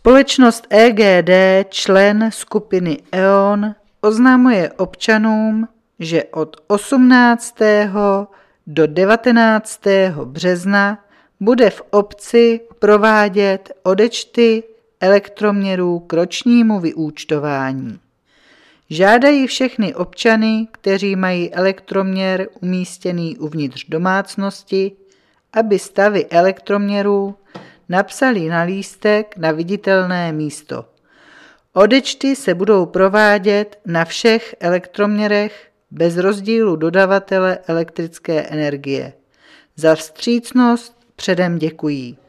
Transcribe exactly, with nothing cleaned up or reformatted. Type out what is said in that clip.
Společnost E G D, člen skupiny E O N, oznamuje občanům, že od osmnáctého do devatenáctého března bude v obci provádět odečty elektroměrů k ročnímu vyúčtování. Žádají všechny občany, kteří mají elektroměr umístěný uvnitř domácnosti, aby stavy elektroměrů napsali na lístek na viditelné místo. Odečty se budou provádět na všech elektroměrech bez rozdílu dodavatele elektrické energie. Za vstřícnost předem děkují.